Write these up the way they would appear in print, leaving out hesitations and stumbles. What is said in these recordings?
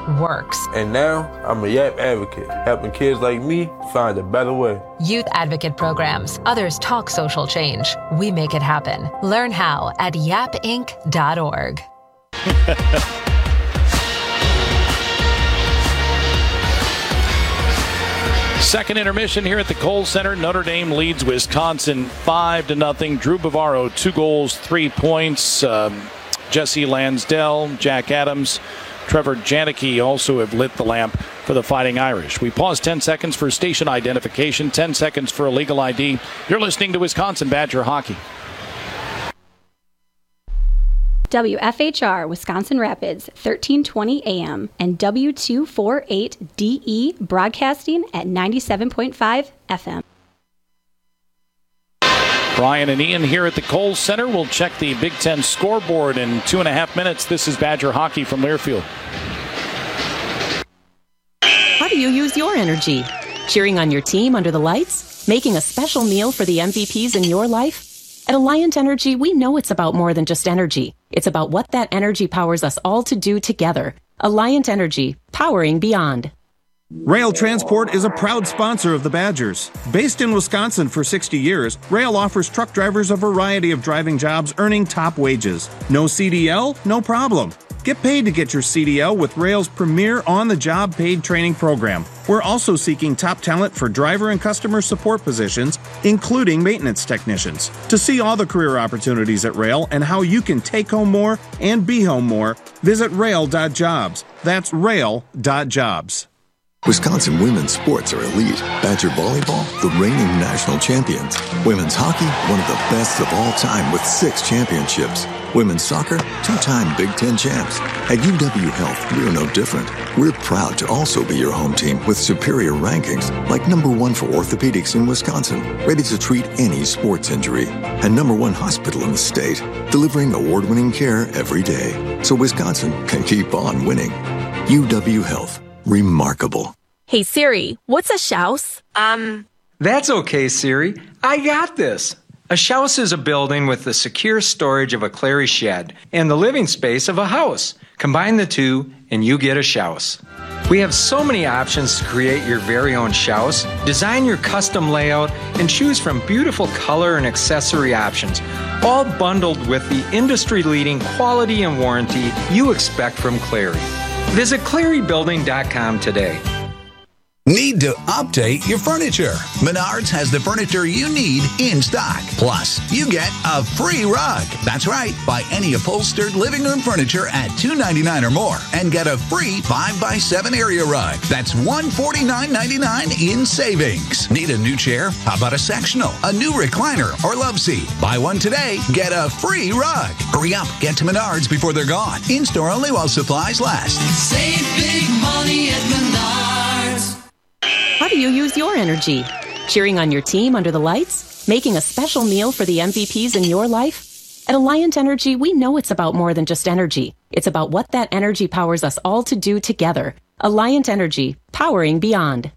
works. And now, I'm a YAP advocate, helping kids like me find a better way. Youth advocate programs. Others talk social change. We make it happen. Learn how at yapinc.org. Second intermission here at the Kohl Center. Notre Dame leads Wisconsin 5-0. Drew Bavaro, 2 goals, 3 points. Jesse Lansdell, Jack Adams, Trevor Janicki also have lit the lamp for the Fighting Irish. We pause 10 seconds for station identification, 10 seconds for illegal ID. You're listening to Wisconsin Badger Hockey. WFHR Wisconsin Rapids, 1320 AM, and W248DE broadcasting at 97.5 FM. Brian and Ian here at the Kohl Center. We'll check the Big Ten scoreboard in 2.5 minutes. This is Badger Hockey from Learfield. How do you use your energy? Cheering on your team under the lights? Making a special meal for the MVPs in your life? At Alliant Energy, we know it's about more than just energy. It's about what that energy powers us all to do together. Alliant Energy, powering beyond. Rail Transport is a proud sponsor of the Badgers. Based in Wisconsin for 60 years, Rail offers truck drivers a variety of driving jobs earning top wages. No CDL? No problem. Get paid to get your CDL with Rail's premier on-the-job paid training program. We're also seeking top talent for driver and customer support positions, including maintenance technicians. To see all the career opportunities at Rail and how you can take home more and be home more, visit rail.jobs. That's rail.jobs. Wisconsin women's sports are elite. Badger volleyball, the reigning national champions. Women's hockey, one of the best of all time with 6 championships. Women's soccer, 2-time Big Ten champs. At UW Health, we're no different. We're proud to also be your home team with superior rankings, like #1 for orthopedics in Wisconsin, ready to treat any sports injury, and #1 hospital in the state, delivering award-winning care every day, so Wisconsin can keep on winning. UW Health. Remarkable. Hey Siri, what's a shouse? That's okay, Siri. I got this. A shouse is a building with the secure storage of a Clary shed and the living space of a house. Combine the two and you get a shouse. We have so many options to create your very own shouse, design your custom layout, and choose from beautiful color and accessory options, all bundled with the industry-leading quality and warranty you expect from Clary. Visit ClaryBuilding.com today. Need to update your furniture? Menards has the furniture you need in stock. Plus, you get a free rug. That's right. Buy any upholstered living room furniture at $299 or more and get a free 5x7 area rug. That's $149.99 in savings. Need a new chair? How about a sectional, a new recliner, or love seat? Buy one today, get a free rug. Hurry up, get to Menards before they're gone. In-store only while supplies last. Save big money at Menards. How do you use your energy? Cheering on your team under the lights? Making a special meal for the MVPs in your life? At Alliant Energy, we know it's about more than just energy. It's about what that energy powers us all to do together. Alliant Energy, powering beyond.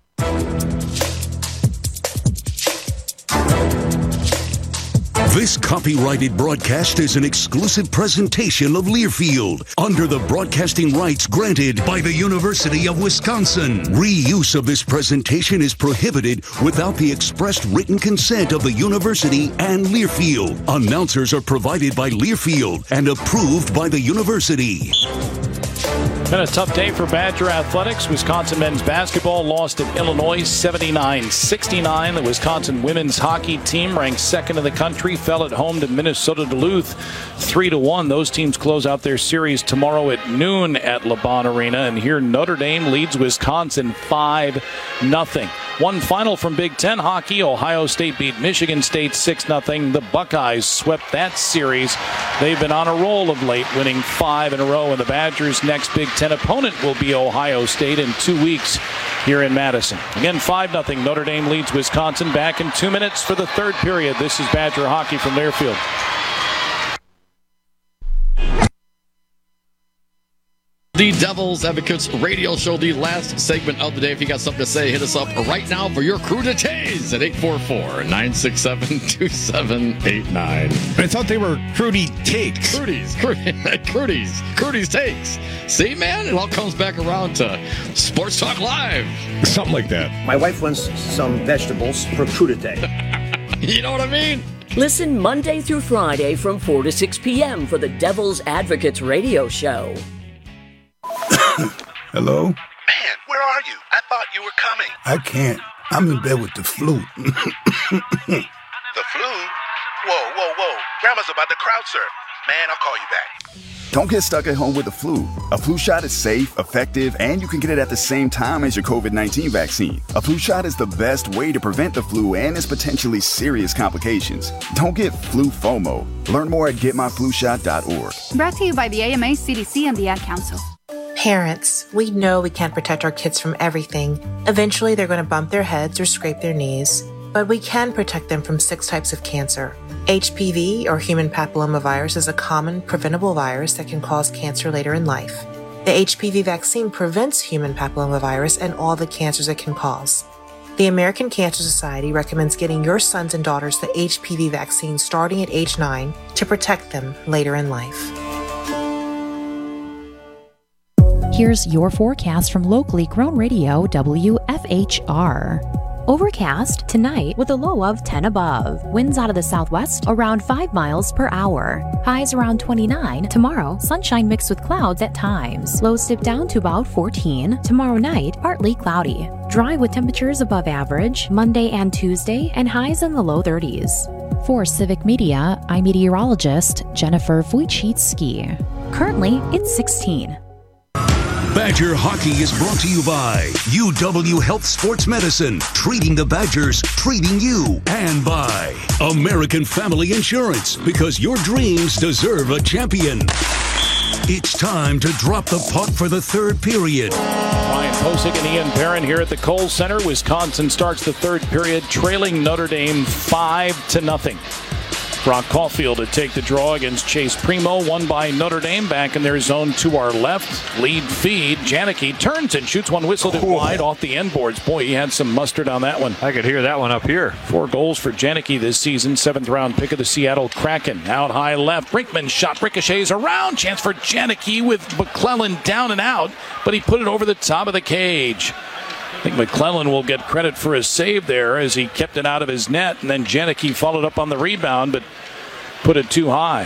This copyrighted broadcast is an exclusive presentation of Learfield under the broadcasting rights granted by the University of Wisconsin. Reuse of this presentation is prohibited without the expressed written consent of the university and Learfield. Announcers are provided by Learfield and approved by the university. Been a tough day for Badger athletics. Wisconsin men's basketball lost at Illinois 79-69. The Wisconsin women's hockey team, ranked second in the country, fell at home to Minnesota Duluth 3-1. Those teams close out their series tomorrow at noon at LeBron Arena. And here Notre Dame leads Wisconsin 5-0. One final from Big Ten hockey. Ohio State beat Michigan State 6-0. The Buckeyes swept that series. They've been on a roll of late, winning 5 in a row. And the Badgers' next Big Ten opponent will be Ohio State in 2 weeks here in Madison. Again, 5-0. Notre Dame leads Wisconsin. Back in 2 minutes for the third period. This is Badger hockey from Learfield. The Devil's Advocates radio show, the last segment of the day. If you got something to say, hit us up right now for your cruditays at 844-967-2789. I thought they were Crudy Takes. Crudy's Takes. See, man, it all comes back around to Sports Talk Live. Something like that. My wife wants some vegetables for crudité. You know what I mean? Listen Monday through Friday from 4 to 6 p.m. for the Devil's Advocates radio show. Hello? Man, where are you? I thought you were coming. I can't. I'm in bed with the flu. The flu? Whoa. Grandma's about to crowd surf. Man, I'll call you back. Don't get stuck at home with the flu. A flu shot is safe, effective, and you can get it at the same time as your COVID-19 vaccine. A flu shot is the best way to prevent the flu and its potentially serious complications. Don't get flu FOMO. Learn more at getmyflushot.org. Brought to you by the AMA, CDC, and the Ad Council. Parents, we know we can't protect our kids from everything. Eventually, they're going to bump their heads or scrape their knees. But we can protect them from 6 types of cancer. HPV, or human papillomavirus, is a common preventable virus that can cause cancer later in life. The HPV vaccine prevents human papillomavirus and all the cancers it can cause. The American Cancer Society recommends getting your sons and daughters the HPV vaccine starting at age 9 to protect them later in life. Here's your forecast from locally grown radio WFHR. Overcast tonight with a low of 10 above. Winds out of the southwest around 5 miles per hour. Highs around 29. Tomorrow, sunshine mixed with clouds at times. Lows dip down to about 14. Tomorrow night, partly cloudy. Dry with temperatures above average Monday and Tuesday, and highs in the low 30s. For Civic Media, I'm meteorologist Jennifer Wojcicki. Currently, it's 16. Badger Hockey is brought to you by UW Health Sports Medicine, treating the Badgers, treating you, and by American Family Insurance, because your dreams deserve a champion. It's time to drop the puck for the third period. Ryan Posick and Ian Perrin here at the Kohl Center. Wisconsin starts the third period, trailing Notre Dame 5-0. Brock Caulfield to take the draw against Chase Primo, won by Notre Dame back in their zone to our left. Lead feed. Janicki turns and shoots one whistled it wide off the end boards. Boy, he had some mustard on that one. I could hear that one up here. 4 goals for Janicki this season. 7th round pick of the Seattle Kraken. Out high left. Brinkman shot ricochets around. Chance for Janicki with McClellan down and out, but he put it over the top of the cage. I think McClellan will get credit for his save there as he kept it out of his net, and then Janicki followed up on the rebound, but put it too high.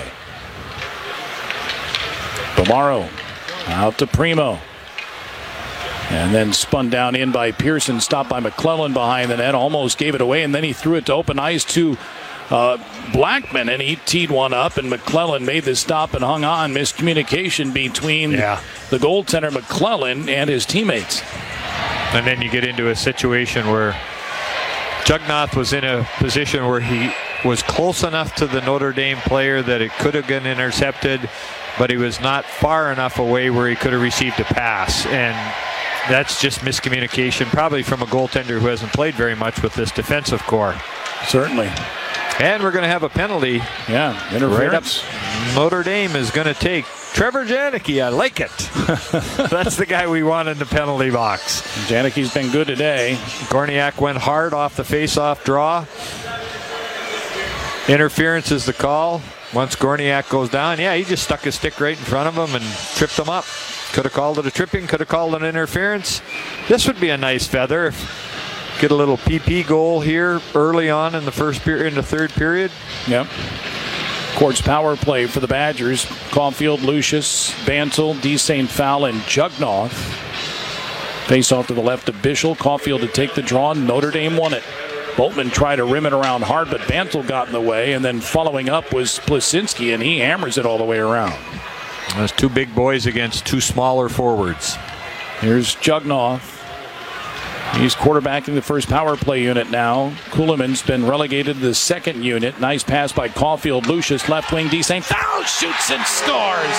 Bomaro out to Primo. And then spun down in by Pearson, stopped by McClellan behind the net, almost gave it away, and then he threw it to open ice to Blackman, and he teed one up, and McClellan made the stop and hung on. Miscommunication between the goaltender McClellan and his teammates. And then you get into a situation where Jugnath was in a position where he was close enough to the Notre Dame player that it could have been intercepted, but he was not far enough away where he could have received a pass. And that's just miscommunication, probably from a goaltender who hasn't played very much with this defensive core. Certainly. And we're going to have a penalty. Yeah, interference. Right up. Notre Dame is going to take Trevor Janicki. I like it. That's the guy we want in the penalty box. Janicki's been good today. Gorniak went hard off the face-off draw. Interference is the call. Once Gorniak goes down, he just stuck his stick right in front of him and tripped him up. Could have called it a tripping, could have called it an interference. This would be a nice feather. Get a little PP goal here early on in the third period. Yep. Courts power play for the Badgers. Caulfield, Lucius, Bantle, D. St. Fowl, and Jugnoff. Face off to the left of Bischel. Caulfield to take the draw. Notre Dame won it. Boltman tried to rim it around hard, but Bantle got in the way, and then following up was Plasinski, and he hammers it all the way around. Those 2 big boys against 2 smaller forwards. Here's Jugnoff. He's quarterbacking the first power play unit now. Kuhlman's been relegated to the second unit. Nice pass by Caulfield. Lucius, left wing, D. St. Fowl shoots and scores.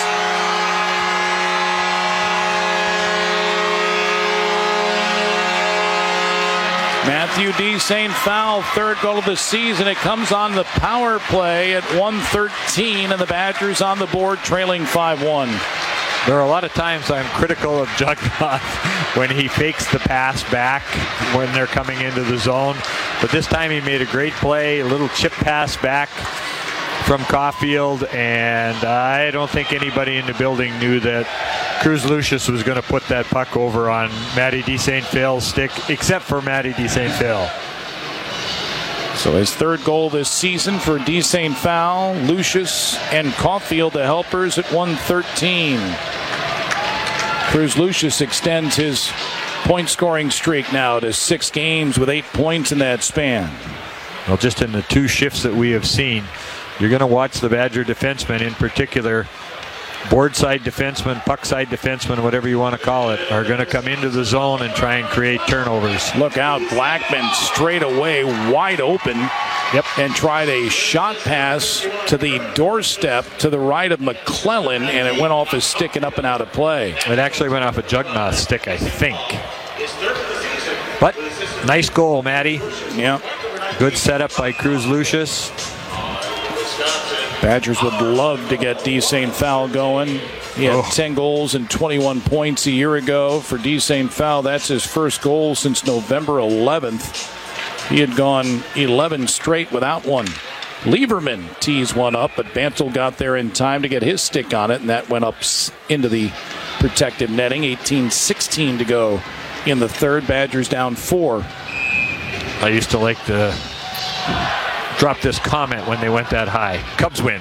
Matthew D. St. Fowl, 3rd goal of the season. It comes on the power play at 1:13, and the Badgers on the board trailing 5-1. There are a lot of times I'm critical of Jugnoth when he fakes the pass back when they're coming into the zone. But this time he made a great play, a little chip pass back from Caulfield, and I don't think anybody in the building knew that Cruz Lucius was going to put that puck over on Matty D. St. Phil's stick, except for Matty D. St. Phil. So his third goal this season for D. St. Phil, Lucius and Caulfield, the helpers at 113. Cruz Lucius extends his point-scoring streak now to 6 games with 8 points in that span. Well, just in the 2 shifts that we have seen, you're going to watch the Badger defensemen, in particular, board side defensemen, puck side defensemen, whatever you want to call it, are going to come into the zone and try and create turnovers. Look out, Blackman straight away, wide open. Yep. And tried a shot pass to the doorstep to the right of McClellan, and it went off his stick and up and out of play. It actually went off a Jugnoth stick, I think. But nice goal, Matty. Yeah. Good setup by Cruz Lucius. Badgers would love to get D. St. Phil going. He had 10 goals and 21 points a year ago for D. St. Phil. That's his first goal since November 11th. He had gone 11 straight without one. Lieberman teased one up, but Bantle got there in time to get his stick on it, and that went up into the protected netting. 18-16 to go in the third. Badgers down 4. I used to like to drop this comment when they went that high. Cubs win.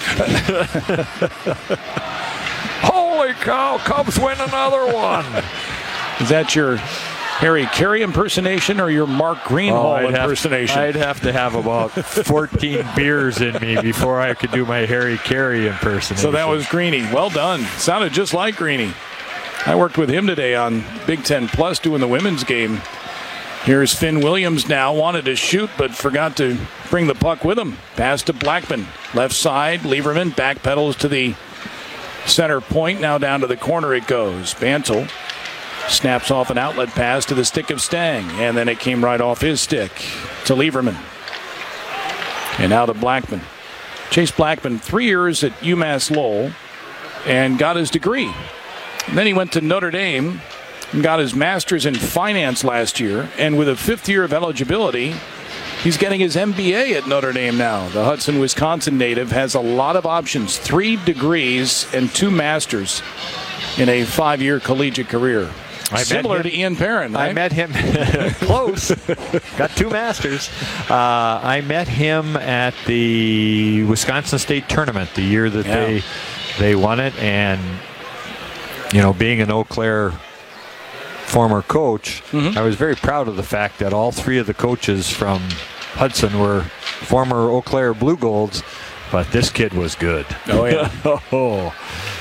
Holy cow, Cubs win another one. Is that your Harry Carey impersonation or your Mark Greenhall impersonation? I'd have to have about 14 beers in me before I could do my Harry Carey impersonation. So that was Greeny. Well done. Sounded just like Greeny. I worked with him today on Big Ten Plus doing the women's game. Here's Finn Williams now. Wanted to shoot, but forgot to bring the puck with him. Pass to Blackman. Left side, Lieberman backpedals to the center point. Now down to the corner it goes. Bantle snaps off an outlet pass to the stick of Stang, and then it came right off his stick to Lieberman. And now to Blackman. Chase Blackman, 3 years at UMass Lowell, and got his degree. And then he went to Notre Dame and got his master's in finance last year, and with a 5th year of eligibility, he's getting his MBA at Notre Dame now. The Hudson, Wisconsin native has a lot of options, 3 degrees and 2 masters in a 5-year collegiate career. Similar to Ian Perrin. I met him close. Got 2 masters. I met him at the Wisconsin State Tournament the year that they won it, and being an Eau Claire former coach, I was very proud of the fact that all 3 of the coaches from Hudson were former Eau Claire Blue Golds, but this kid was good. Oh, yeah.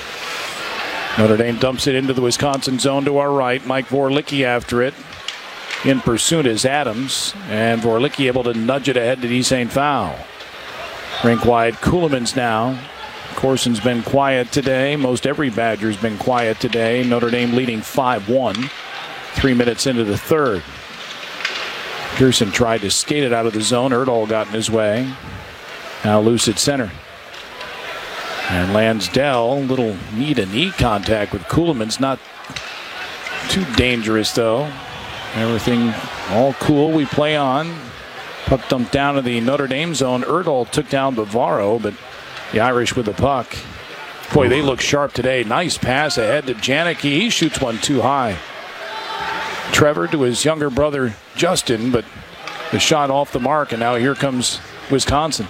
Notre Dame dumps it into the Wisconsin zone to our right. Mike Vorlicki after it. In pursuit is Adams, and Vorlicki able to nudge it ahead to D. St. Phil. Rink wide, Ceulemans now. Corson's been quiet today. Most every Badger's been quiet today. Notre Dame leading 5-1. 3 minutes into the third. Pearson tried to skate it out of the zone. Erdahl got in his way. Now loose at center. And Lansdell, little knee-to-knee contact with Ceulemans. Not too dangerous, though. Everything all cool. We play on. Puck dumped down to the Notre Dame zone. Erdahl took down Bavaro, but the Irish with the puck. Boy, they look sharp today. Nice pass ahead to Janicki. He shoots one too high. Trevor to his younger brother, Justin, but the shot off the mark, and now here comes Wisconsin.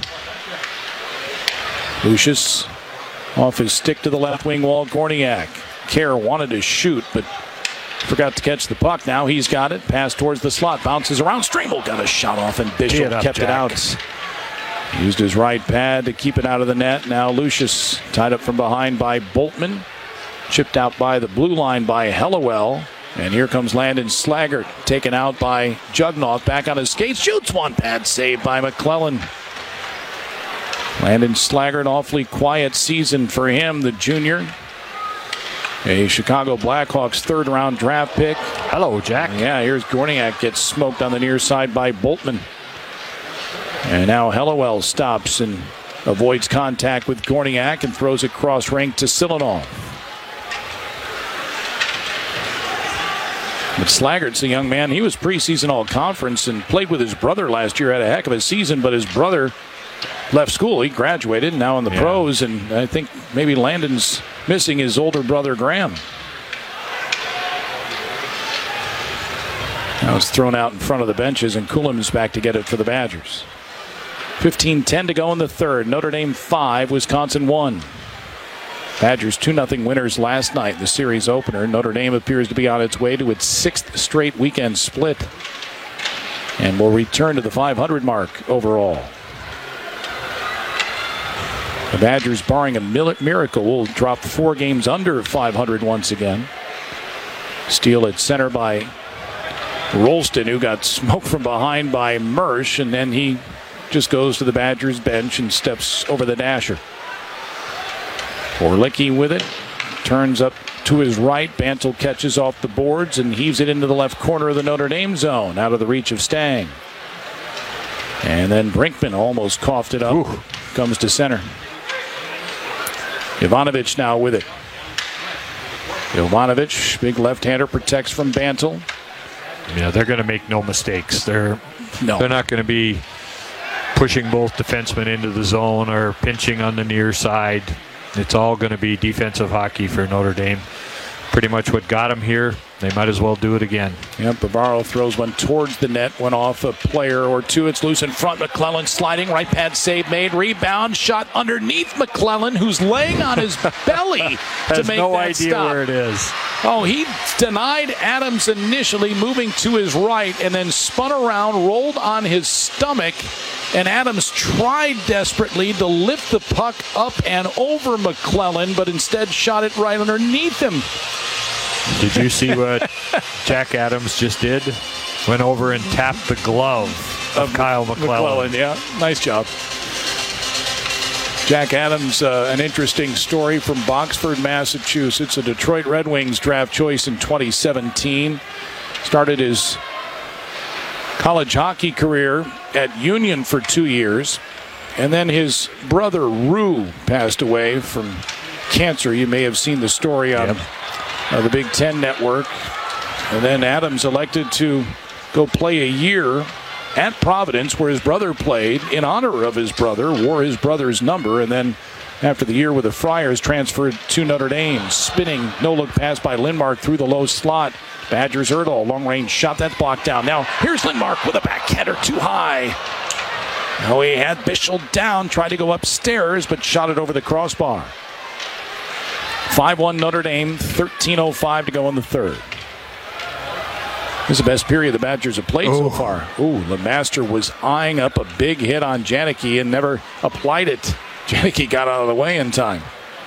Lucius off his stick to the left wing wall. Gorniak. Kerr wanted to shoot, but forgot to catch the puck. Now he's got it. Pass towards the slot. Bounces around. Stramel got a shot off, and Bishop kept it out. Used his right pad to keep it out of the net. Now Lucius tied up from behind by Boltman. Chipped out by the blue line by Hellewell. And here comes Landon Slaggert, taken out by Jugnoth. Back on his skates. Shoots one. Pad saved by McClellan. Landon Slaggert, awfully quiet season for him, the junior. A Chicago Blackhawks 3rd-round draft pick. Hello, Jack. Yeah, here's Gorniak, gets smoked on the near side by Boltman. And now Hellewell stops and avoids contact with Gorniak and throws it cross rink to Silanov. But Slaggart's the young man. He was preseason all-conference and played with his brother last year. Had a heck of a season, but his brother left school. He graduated, now in the pros, and I think maybe Landon's missing his older brother, Graham. Now it's thrown out in front of the benches, and Coolman's back to get it for the Badgers. 15-10 to go in the third. Notre Dame 5, Wisconsin 1. Badgers 2-0 winners last night in the series opener. Notre Dame appears to be on its way to its 6th straight weekend split and will return to the 500 mark overall. The Badgers, barring a miracle, will drop 4 games under 500 once again. Steal at center by Rolston, who got smoked from behind by Mersch, and then he just goes to the Badgers bench and steps over the dasher. Vorlicki with it, turns up to his right. Bantle catches off the boards and heaves it into the left corner of the Notre Dame zone, out of the reach of Stang. And then Brinkman almost coughed it up. Ooh. Comes to center. Ivanovic now with it. Ivanovic, big left-hander, protects from Bantle. Yeah, they're going to make no mistakes. They're not going to be pushing both defensemen into the zone or pinching on the near side. It's all going to be defensive hockey for Notre Dame. Pretty much what got them here. They might as well do it again. Yep, Bavaro throws one towards the net, went off a player or two. It's loose in front. McClellan sliding, right pad save made, rebound, shot underneath McClellan, who's laying on his belly to make no that idea stop. Where it is. Oh, he denied Adams initially, moving to his right, and then spun around, rolled on his stomach, and Adams tried desperately to lift the puck up and over McClellan, but instead shot it right underneath him. Did you see what Jack Adams just did? Went over and tapped the glove of Kyle McClellan. Yeah, nice job. Jack Adams, an interesting story from Boxford, Massachusetts. A Detroit Red Wings draft choice in 2017. Started his college hockey career at Union for 2 years. And then his brother, Rue, passed away from cancer. You may have seen the story on the Big Ten Network. And then Adams elected to go play a year at Providence, where his brother played, in honor of his brother, wore his brother's number, and then after the year with the Friars, transferred to Notre Dame. Spinning, no-look pass by Lindmark through the low slot. Badgers Erdahl, long-range shot, that's blocked down. Now, here's Lindmark with a backhander too high. Oh, he had Bischel down, tried to go upstairs, but shot it over the crossbar. 5-1 Notre Dame, 13:05 to go in the third. This is the best period the Badgers have played so far. Ooh, LeMaster was eyeing up a big hit on Janicki and never applied it. Janicki got out of the way in time.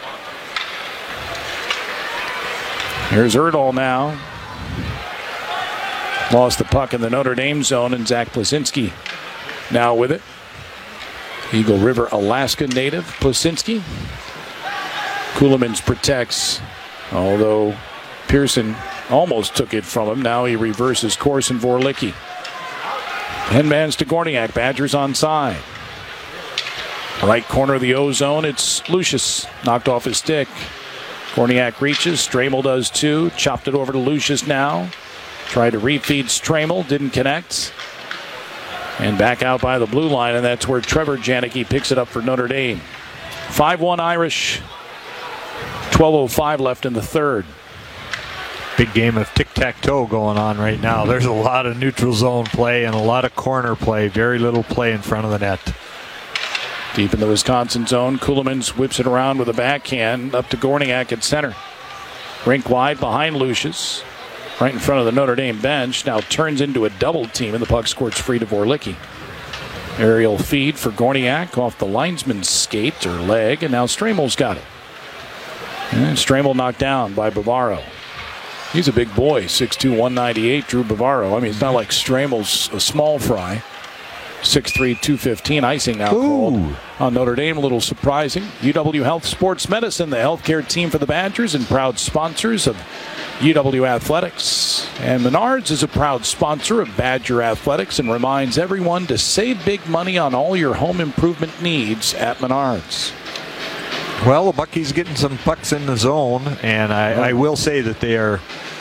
Here's Erdahl now. Lost the puck in the Notre Dame zone, and Zach Plasinski now with it. Eagle River, Alaska native Plasinski. Kuhlemans protects, although Pearson almost took it from him. Now he reverses course, and Vorlicki. 10 mans to Gorniak. Badgers on side. Right corner of the O zone. It's Lucius. Knocked off his stick. Gorniak reaches. Stramel does too. Chopped it over to Lucius now. Tried to refeed Stramel. Didn't connect. And back out by the blue line, and that's where Trevor Janicki picks it up for Notre Dame. 5-1 Irish. 12:05 left in the third. Big game of tic-tac-toe going on right now. There's a lot of neutral zone play and a lot of corner play. Very little play in front of the net. Deep in the Wisconsin zone, Kuhlemans whips it around with a backhand up to Gorniak at center. Rink wide behind Lucius. Right in front of the Notre Dame bench. Now turns into a double team, and the puck squirts free to Vorlicki. Aerial feed for Gorniak off the linesman's skate or leg, and now Stramel's got it. And Stramel knocked down by Bavaro. He's a big boy, 6'2", 198, Drew Bavaro. I mean, it's not like Stramel's a small fry. 6'3", 215, icing now called on Notre Dame. A little surprising. UW Health Sports Medicine, the healthcare team for the Badgers, and proud sponsors of UW Athletics. And Menards is a proud sponsor of Badger Athletics and reminds everyone to save big money on all your home improvement needs at Menards. Well, the Bucky's getting some pucks in the zone, and I will say that they are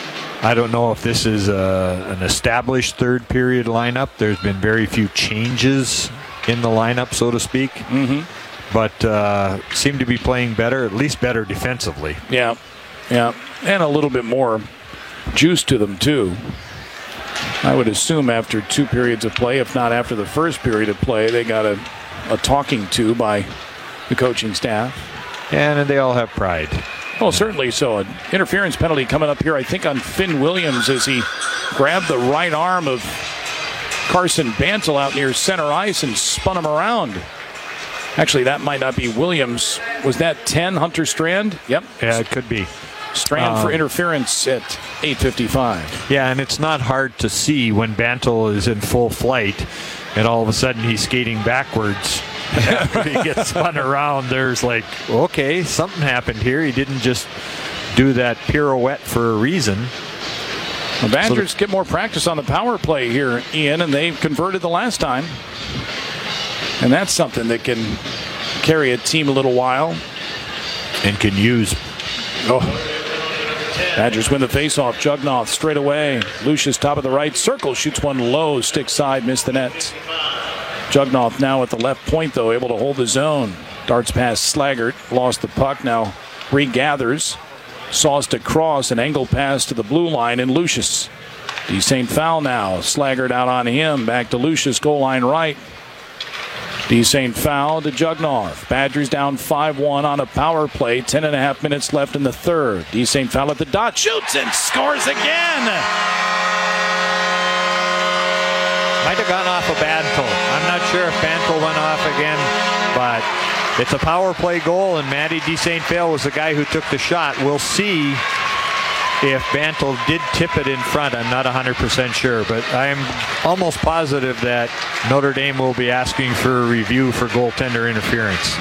I don't know if this is an established third period lineup. There's been very few changes in the lineup, so to speak. Mm-hmm. But seem to be playing better, at least better defensively. Yeah. And a little bit more juice to them, too. I would assume after 2 periods of play, if not after the first period of play, they got a talking to by the coaching staff. And they all have pride. Well, certainly so. An interference penalty coming up here, I think, on Finn Williams as he grabbed the right arm of Carson Bantle out near center ice and spun him around. Actually, that might not be Williams. Was that 10, Hunter Strand? Yep. Yeah, it could be. Strand for interference at 8:55. Yeah, and it's not hard to see when Bantle is in full flight and all of a sudden he's skating backwards. After he gets spun around, there's like, okay, something happened here. He didn't just do that pirouette for a reason. The Badgers get more practice on the power play here, Ian, and they've converted the last time. And that's something that can carry a team a little while. And can use. Badgers win the faceoff. Jugnoth straight away. Lucius top of the right circle. Shoots one low. Stick side. Missed the net. Jugnoth now at the left point, though, able to hold the zone. Darts past Slaggert. Lost the puck. Now regathers. Sauced across. An angle pass to the blue line. And Lucius. D. St. Foul now. Slaggert out on him. Back to Lucius. Goal line right. D. St. Foul to Jugnoth. Badgers down 5-1 on a power play. 10.5 minutes left in the third. D. St. Foul at the dot. Shoots and scores again. Might have gone off of Bantle. I'm not sure if Bantle went off again, but it's a power play goal, and Matty D. St. Foul was the guy who took the shot. We'll see if Bantle did tip it in front. I'm not 100% sure, but I'm almost positive that Notre Dame will be asking for a review for goaltender interference.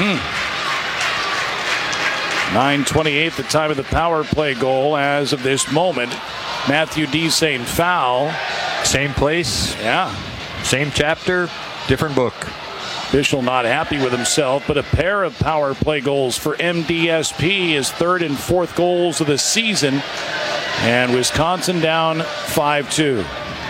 9:28 the time of the power play goal as of this moment. Matthew D. St. Foul. Same place. Yeah. Same chapter, different book. Bischel not happy with himself, but a pair of power play goals for MDSP, his third and fourth goals of the season. And Wisconsin down 5-2.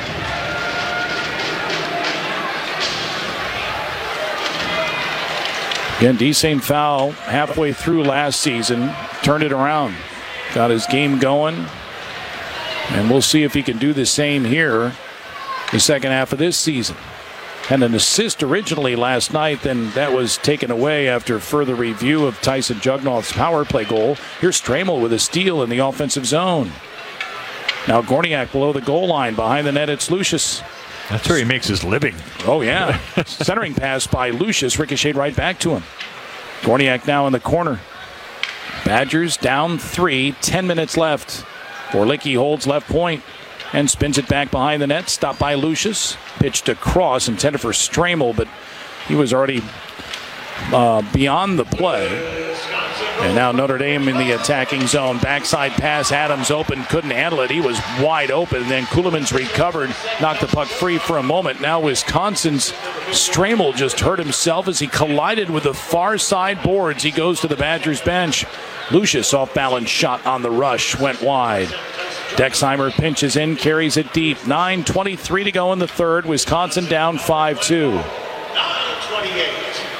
Again, D. St. Foul halfway through last season, turned it around, got his game going, and we'll see if he can do the same here the second half of this season. Had an assist originally last night, then that was taken away after further review of Tyson Jugnoth's power play goal. Here's Stramel with a steal in the offensive zone. Now Gorniak below the goal line. Behind the net, it's Lucius. That's where he makes his living. Oh, yeah. Centering pass by Lucius, ricocheted right back to him. Gorniak now in the corner. Badgers down 3, 10 minutes left. Orlicki holds left point and spins it back behind the net. Stopped by Lucius. Pitched across, intended for Stramel, but he was already beyond the play. And now Notre Dame in the attacking zone. Backside pass. Adams open. Couldn't handle it. He was wide open. And then Kuhlman's recovered. Knocked the puck free for a moment. Now Wisconsin's Stramel just hurt himself as he collided with the far side boards. He goes to the Badgers bench. Lucius off balance shot on the rush. Went wide. Dexheimer pinches in. Carries it deep. 9:23 to go in the third. Wisconsin down 5-2. 9:28.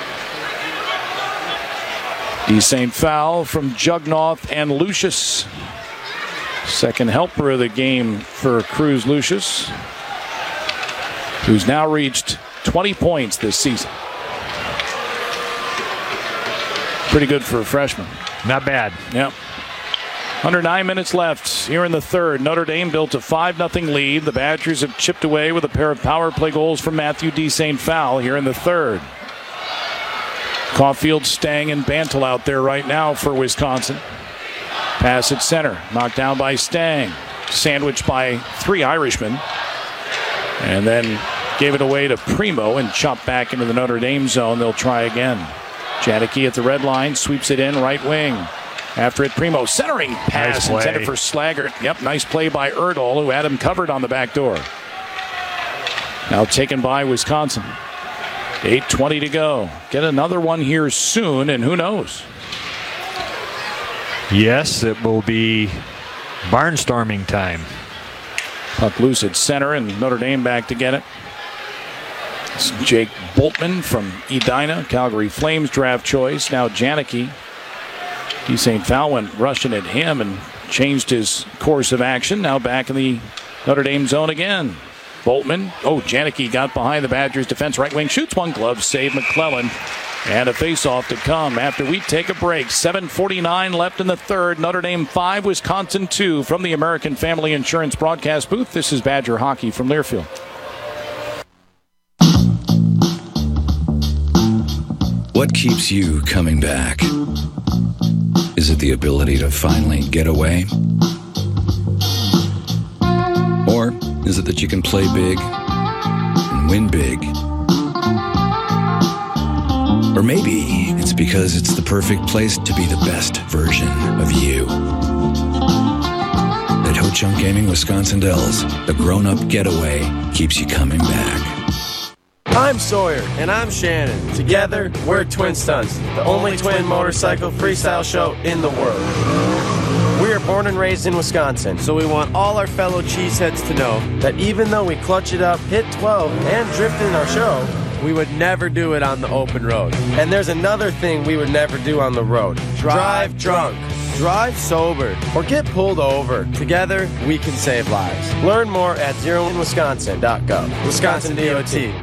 D. St. Foul from Jugnoth and Lucius. Second helper of the game for Cruz Lucius, who's now reached 20 points this season. Pretty good for a freshman. Not bad. Yep. Under 9 minutes left here in the third. Notre Dame built a 5-0 lead. The Badgers have chipped away with a pair of power play goals from Matthew D. St. Foul here in the third. Caulfield, Stang, and Bantle out there right now for Wisconsin. Pass at center. Knocked down by Stang. Sandwiched by 3 Irishmen. And then gave it away to Primo and chopped back into the Notre Dame zone. They'll try again. Janicki at the red line. Sweeps it in right wing. After it, Primo centering pass intended for Slaggert. Yep, nice play by Erdahl, who had him covered on the back door. Now taken by Wisconsin. 8:20 to go. Get another one here soon, and who knows? Yes, it will be barnstorming time. Puck loose at center, and Notre Dame back to get it. It's Jake Boltman from Edina, Calgary Flames draft choice. Now Janicki. St. Phal went rushing at him and changed his course of action. Now back in the Notre Dame zone again. Boltman. Oh, Janicki got behind the Badgers defense. Right wing shoots one glove. Save McClellan. And a face-off to come after we take a break. 7:49 left in the third. Notre Dame 5, Wisconsin 2 from the American Family Insurance broadcast booth. This is Badger Hockey from Learfield. What keeps you coming back? Is it the ability to finally get away? Or is it that you can play big and win big? Or maybe it's because it's the perfect place to be the best version of you. At Ho Chunk Gaming Wisconsin Dells, the grown-up getaway keeps you coming back. I'm Sawyer, and I'm Shannon. Together, we're Twin Stunts, the only twin motorcycle freestyle show in the world. We are born and raised in Wisconsin, so we want all our fellow cheeseheads to know that even though we clutch it up, hit 12, and drift in our show, we would never do it on the open road. And there's another thing we would never do on the road. Drive drunk. Drive sober. Or get pulled over. Together, we can save lives. Learn more at zeroinwisconsin.gov. Wisconsin DOT.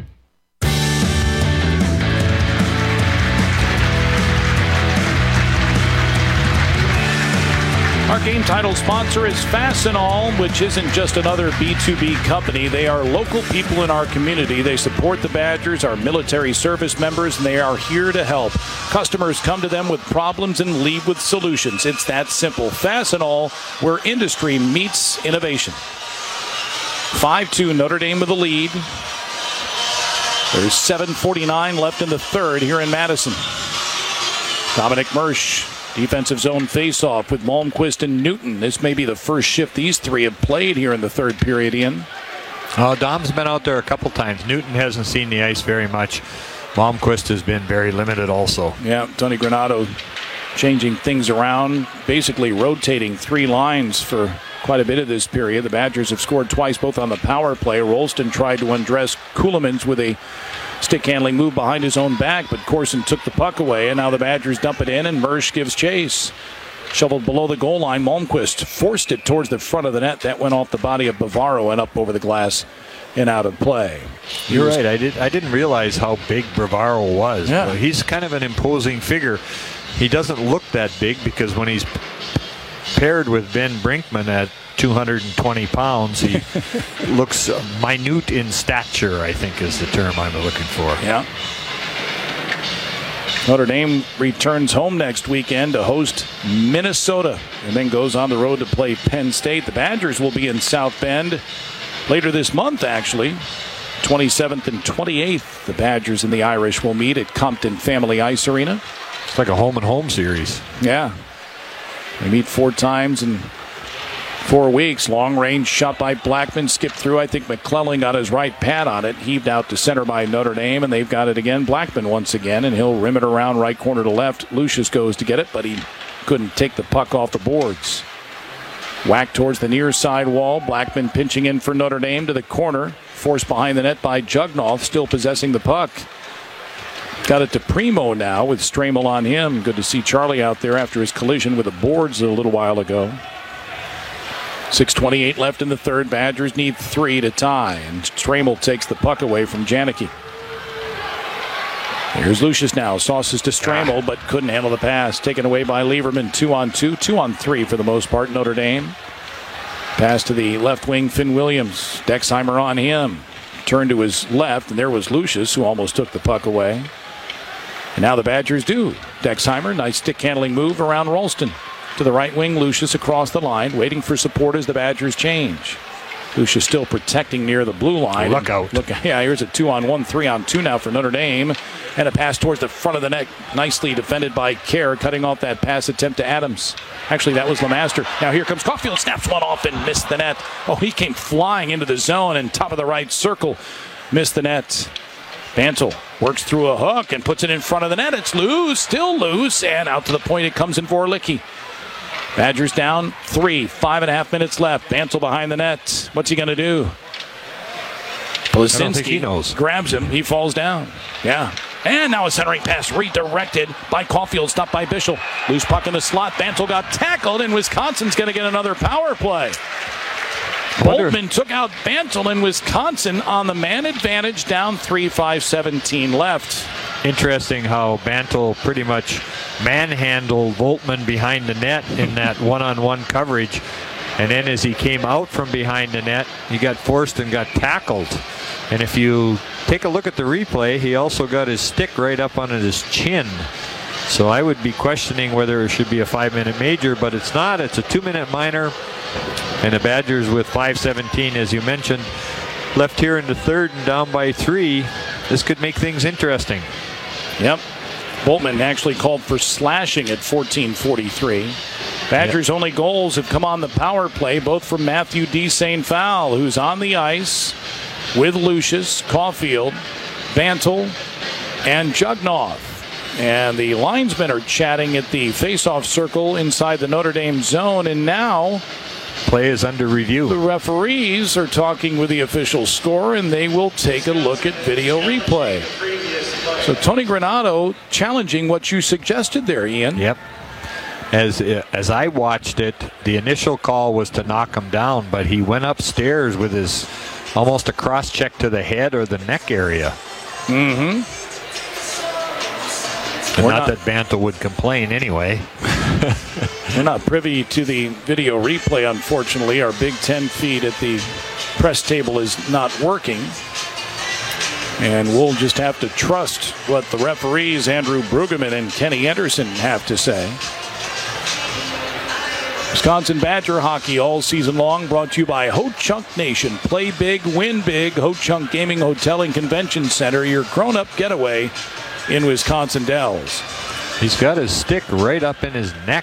Our game title sponsor is Fastenal, which isn't just another B2B company. They are local people in our community. They support the Badgers, our military service members, and they are here to help. Customers come to them with problems and leave with solutions. It's that simple. Fastenal, where industry meets innovation. 5-2 Notre Dame with the lead. There's 7:49 left in the third here in Madison. Dominic Mersch. Defensive zone faceoff with Malmquist and Newton. This may be the first shift these three have played here in the third period, Ian. Dom's been out there a couple times. Newton hasn't seen the ice very much. Malmquist has been very limited also. Yeah, Tony Granato changing things around, basically rotating three lines for quite a bit of this period. The Badgers have scored twice, both on the power play. Rolston tried to undress Ceulemans with a stick handling move behind his own back, but Corson took the puck away, and now the Badgers dump it in, and Mersch gives chase. Shoveled below the goal line, Malmquist forced it towards the front of the net. That went off the body of Bavaro and up over the glass and out of play. You're right. I didn't realize how big Bavaro was. Yeah. He's kind of an imposing figure. He doesn't look that big because when he's paired with Ben Brinkman at 220 pounds, he looks minute in stature, I think is the term I'm looking for. Yeah. Notre Dame returns home next weekend to host Minnesota and then goes on the road to play Penn State. The Badgers will be in South Bend later this month, actually. 27th and 28th, the Badgers and the Irish will meet at Compton Family Ice Arena. It's like a home-and-home series. Yeah. They meet 4 times in 4 weeks. Long range shot by Blackman, skipped through. I think McClellan got his right pad on it. Heaved out to center by Notre Dame, and they've got it again. Blackman once again, and he'll rim it around right corner to left. Lucius goes to get it, but he couldn't take the puck off the boards. Whack towards the near side wall. Blackman pinching in for Notre Dame to the corner. Forced behind the net by Jugnoff, still possessing the puck. Got it to Primo now with Stramel on him. Good to see Charlie out there after his collision with the boards a little while ago. 6:28 left in the third. Badgers need 3 to tie, and Stramel takes the puck away from Janicki. Here's Lucius now. Sauces to Stramel, but couldn't handle the pass. Taken away by Lieberman. 2-on-2, 2-on-3 for the most part, Notre Dame. Pass to the left wing, Finn Williams. Dexheimer on him. Turned to his left, and there was Lucius, who almost took the puck away. And now the Badgers do. Dexheimer, nice stick handling move around Rolston. To the right wing, Lucius across the line, waiting for support as the Badgers change. Lucius still protecting near the blue line. Look out. Yeah, here's a 2-on-1, 3-on-2 now for Notre Dame. And a pass towards the front of the net. Nicely defended by Kerr, cutting off that pass attempt to Adams. Actually, that was Lemaster. Now here comes Caulfield, snaps one off and missed the net. Oh, he came flying into the zone and top of the right circle. Missed the net. Bantle works through a hook and puts it in front of the net. It's loose, still loose, and out to the point it comes in for Licky. Badgers down 3, 5.5 minutes left. Bantle behind the net. What's he going to do? Policinski grabs him. He falls down. Yeah. And now a centering pass redirected by Caulfield, stopped by Bischel. Loose puck in the slot. Bantle got tackled, and Wisconsin's going to get another power play. Boltman took out Bantle, and Wisconsin on the man advantage, down 3, 5:17 left. Interesting how Bantle pretty much manhandled Voltman behind the net in that one-on-one coverage. And then as he came out from behind the net, he got forced and got tackled. And if you take a look at the replay, he also got his stick right up on his chin. So I would be questioning whether it should be a 5-minute major, but it's not. It's a 2-minute minor. And the Badgers with 5:17, as you mentioned, left here in the third and down by 3. This could make things interesting. Yep. Boltman actually called for slashing at 14:43. Badgers' only goals have come on the power play, both from Matthew D. St. Fowl, who's on the ice with Lucius, Caulfield, Bantle, and Jugnauth. And the linesmen are chatting at the face-off circle inside the Notre Dame zone, and now play is under review. The referees are talking with the official score, and they will take a look at video replay. So Tony Granato challenging what you suggested there, Ian. Yep. As I watched it, the initial call was to knock him down, but he went upstairs with his almost a cross check to the head or the neck area. Mm-hmm. Not that Bantle would complain anyway. We're not privy to the video replay, unfortunately. Our Big Ten feed at the press table is not working. And we'll just have to trust what the referees, Andrew Brueggemann and Kenny Anderson, have to say. Wisconsin Badger hockey all season long, brought to you by Ho-Chunk Nation. Play big, win big. Ho-Chunk Gaming Hotel and Convention Center, your grown-up getaway in Wisconsin Dells. He's got his stick right up in his neck.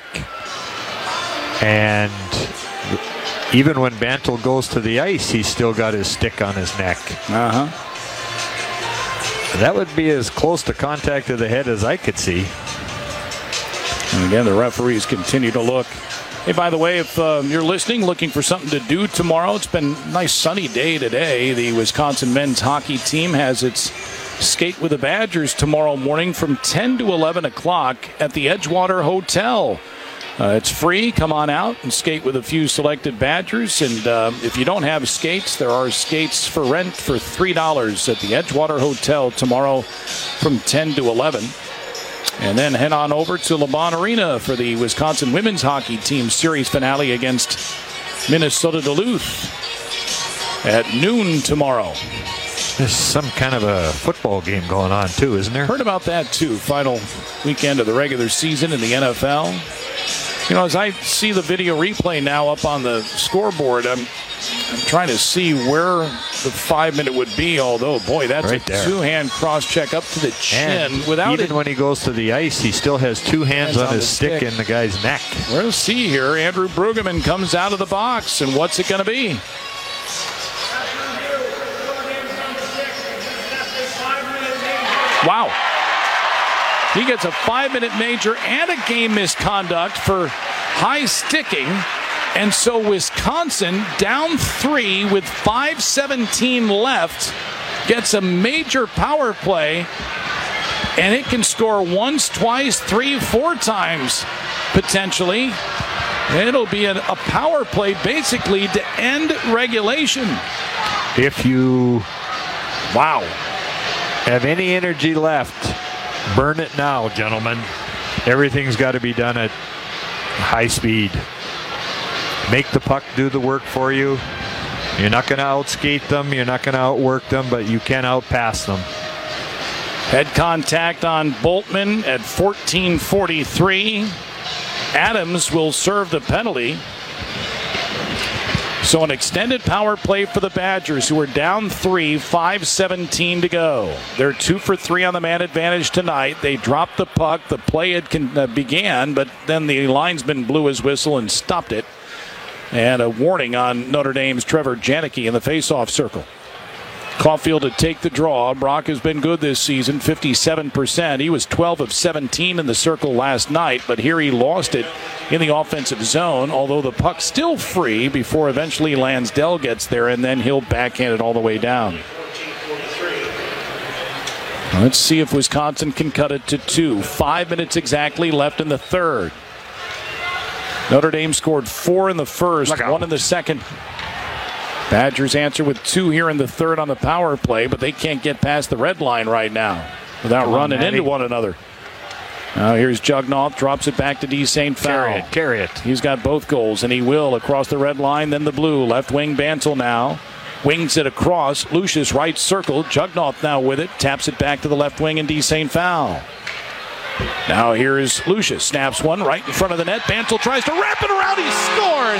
And even when Bantle goes to the ice, he's still got his stick on his neck. Uh-huh. That would be as close to contact to the head as I could see. And again, the referees continue to look. Hey, by the way, if you're listening, looking for something to do tomorrow, it's been a nice sunny day today. The Wisconsin men's hockey team has its skate with the Badgers tomorrow morning from 10 to 11 o'clock at the Edgewater Hotel. It's free. Come on out and skate with a few selected Badgers. And if you don't have skates, there are skates for rent for $3 at the Edgewater Hotel tomorrow from 10 to 11. And then head on over to LeBron Arena for the Wisconsin women's hockey team series finale against Minnesota Duluth at noon tomorrow. There's some kind of a football game going on too, isn't there? Heard about that too. Final weekend of the regular season in the NFL. You know, as I see the video replay now up on the scoreboard, I'm trying to see where the 5-minute would be. Although, boy, that's right, a two-hand cross-check up to the chin. And without even when he goes to the ice, he still has two hands on his stick in the guy's neck. We'll see here. Andrew Brueggemann comes out of the box, and what's it going to be? Wow. He gets a 5-minute major and a game misconduct for high sticking. And so Wisconsin, down 3 with 5:17 left, gets a major power play. And it can score once, twice, 3, 4 times, potentially. It'll be a power play basically to end regulation. If you have any energy left, burn it now, gentlemen. Everything's got to be done at high speed. Make the puck do the work for you. You're not going to outskate them. You're not going to outwork them, but you can outpass them. Head contact on Boltman at 14:43. Adams will serve the penalty. So an extended power play for the Badgers, who are down 3, 5:17 to go. They're 2 for 3 on the man advantage tonight. They dropped the puck. The play had began, but then the linesman blew his whistle and stopped it. And a warning on Notre Dame's Trevor Janicki in the faceoff circle. Caulfield to take the draw. Brock has been good this season, 57%. He was 12 of 17 in the circle last night, but here he lost it in the offensive zone, although the puck's still free before eventually Lansdell gets there, and then he'll backhand it all the way down. Let's see if Wisconsin can cut it to 2. 5 minutes exactly left in the third. Notre Dame scored 4 in the first, 1 in the second. Badgers answer with 2 here in the third on the power play, but they can't get past the red line right now without running into one another. Now here's Jugnoff, drops it back to D. St. Foul. Carry it. He's got both goals, and he will across the red line, then the blue. Left wing Bansel now. Wings it across. Lucius right circle. Jugnoff now with it. Taps it back to the left wing and D. St. Foul. Now here's Lucius. Snaps one right in front of the net. Bansel tries to wrap it around. He scores!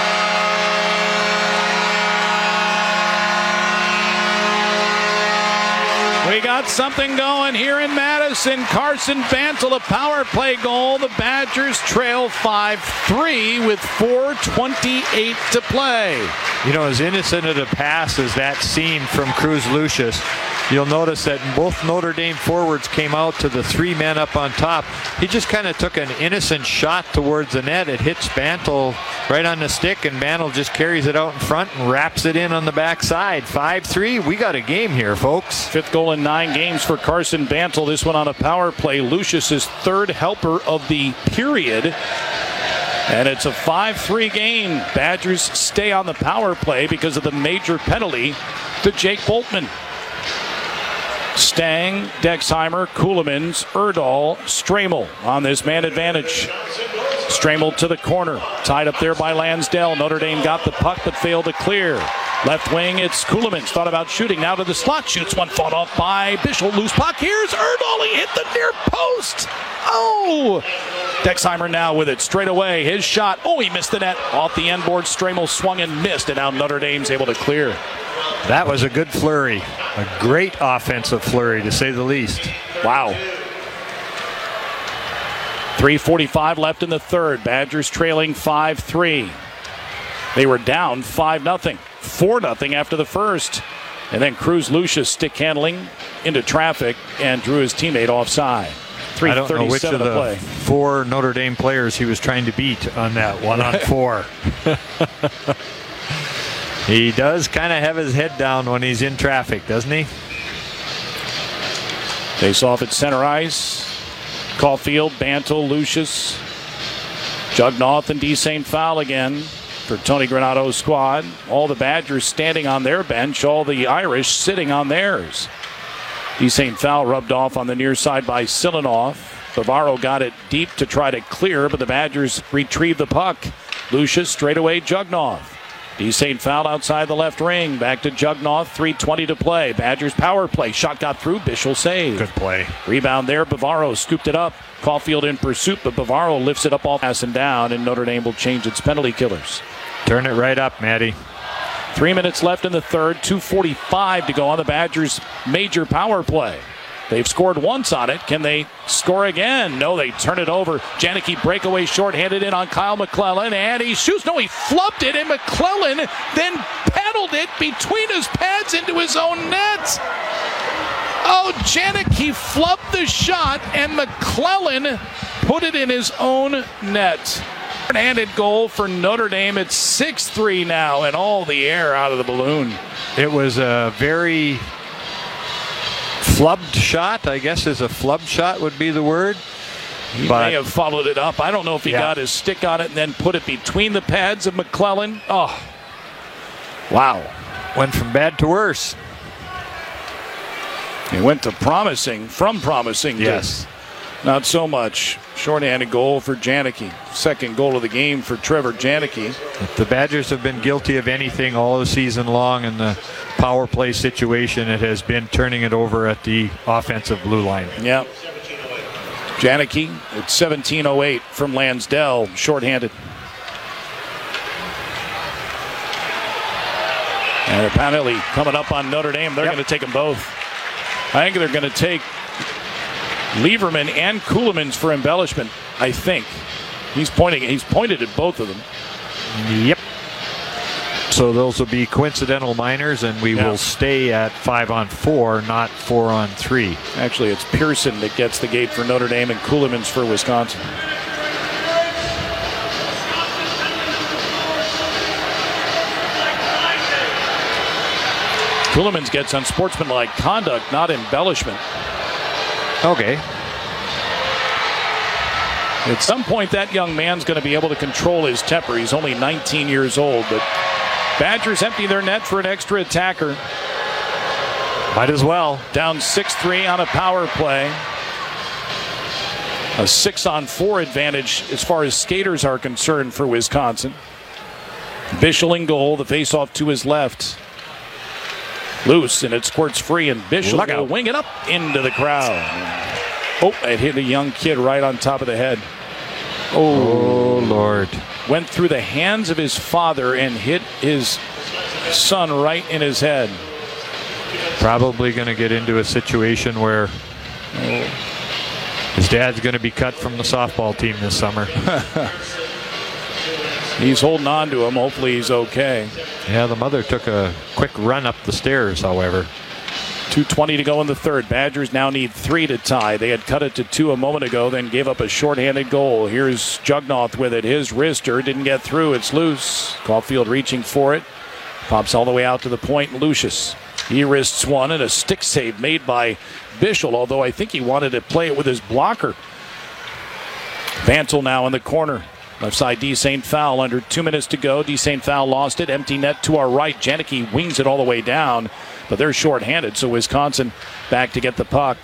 We got something going here in Madison. Carson Bansel, a power play goal. The Badgers trail 5-3 with 4:28 to play. You know, as innocent of a pass as that scene from Cruz Lucius, you'll notice that both Notre Dame forwards came out to the 3 men up on top. He just kind of took an innocent shot towards the net. It hits Bantle right on the stick, and Bantle just carries it out in front and wraps it in on the backside. 5-3. We got a game here, folks. 5th goal in 9 games for Carson Bantle. This one on a power play. Lucius's 3rd helper of the period. And it's a 5-3 game. Badgers stay on the power play because of the major penalty to Jake Boltman. Stang, Dexheimer, Ceulemans, Erdahl, Stramel on this man advantage. Stramel to the corner. Tied up there by Lansdell. Notre Dame got the puck but failed to clear. Left wing, it's Ceulemans. Thought about shooting. Now to the slot. Shoots one. Fought off by Bischel. Loose puck. Here's Erdahl. He hit the near post. Oh! Dexheimer now with it. Straight away. His shot. Oh, he missed the net. Off the end board. Stramel swung and missed. And now Notre Dame's able to clear. That was a good flurry. A great offensive flurry, to say the least. Wow. 3:45 left in the third. Badgers trailing 5-3. They were down 5-0. 4-0 after the first. And then Cruz Lucius stick handling into traffic and drew his teammate offside. 3:37 I don't know which of the play. 4 Notre Dame players he was trying to beat on that 1-on-4. He does kind of have his head down when he's in traffic, doesn't he? Face off at center ice. Caulfield, Bantle, Lucius, Jugnoff, and D. St. Foul again for Tony Granado's squad. All the Badgers standing on their bench, all the Irish sitting on theirs. D. St. Foul rubbed off on the near side by Silanoff. Bavaro got it deep to try to clear, but the Badgers retrieve the puck. Lucius straight away, Jugnoff. D. St. Foul outside the left ring. Back to Jugnoff. 3:20 to play. Badgers power play. Shot got through. Bischel save. Good play. Rebound there. Bavaro scooped it up. Caulfield in pursuit, but Bavaro lifts it up all pass and down, and Notre Dame will change its penalty killers. Turn it right up, Matty. 3 minutes left in the third. 2:45 to go on the Badgers' major power play. They've scored once on it. Can they score again? No, they turn it over. Janicki breakaway short-handed in on Kyle McClellan, and he shoots. No, he flubbed it, and McClellan then paddled it between his pads into his own net. Oh, Janicki flubbed the shot, and McClellan put it in his own net. Handed goal for Notre Dame. It's 6-3 now, and all the air out of the balloon. It was a very flubbed shot, I guess is a flubbed shot would be the word. He may have followed it up. I don't know if he got his stick on it and then put it between the pads of McClellan. Oh, wow. Went from bad to worse. He went to promising, from promising yes. to not so much. Short-handed goal for Janicki. Second goal of the game for Trevor Janicki. If the Badgers have been guilty of anything all the season long in the power play situation, it has been turning it over at the offensive blue line. Yeah. Janicki at 17:08 from Lansdell, short-handed. And a penalty coming up on Notre Dame. They're going to take them both. I think they're going to take Lieberman and Ceulemans for embellishment, I think. He's pointed at both of them. Yep. So those will be coincidental minors, and we will stay at 5-on-4, not 4-on-3. Actually, it's Pearson that gets the gate for Notre Dame and Ceulemans for Wisconsin. Ceulemans gets unsportsmanlike conduct, not embellishment. Okay. At some point, that young man's going to be able to control his temper. He's only 19 years old, but Badgers empty their net for an extra attacker. Might as well. Down 6-3 on a power play. A 6-on-4 advantage as far as skaters are concerned for Wisconsin. Bischel in goal, the faceoff to his left. Loose, and it squirts free, and Bischel will wing it up into the crowd. Oh, it hit a young kid right on top of the head. Oh, Lord. Went through the hands of his father and hit his son right in his head. Probably going to get into a situation where his dad's going to be cut from the softball team this summer. He's holding on to him. Hopefully he's okay. Yeah, the mother took a quick run up the stairs, however. 2:20 to go in the third. Badgers now need 3 to tie. They had cut it to 2 a moment ago, then gave up a shorthanded goal. Here's Jugnoth with it. His wrister didn't get through. It's loose. Caulfield reaching for it. Pops all the way out to the point. Lucius. He wrists one, and a stick save made by Bischel, although I think he wanted to play it with his blocker. Bantle now in the corner. Left side, D. St. Foul under 2 minutes to go. D. St. Foul lost it. Empty net to our right. Janicki wings it all the way down, but they're shorthanded, so Wisconsin back to get the puck.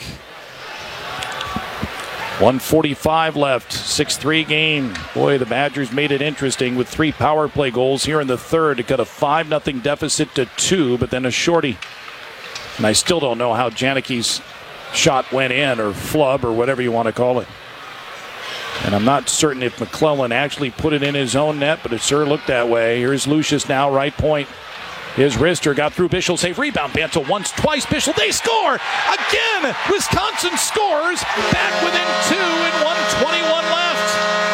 1:45 left. 6-3 game. Boy, the Badgers made it interesting with 3 power play goals here in the third to cut a 5-0 deficit to 2, but then a shorty. And I still don't know how Janicki's shot went in, or flub, or whatever you want to call it. And I'm not certain if McClellan actually put it in his own net, but it sure looked that way. Here's Lucius now, right point. His wrister got through Bischel, save rebound. Bantle once, twice. Bischel, they score! Again! Wisconsin scores! Back within 2 and 1:21 left.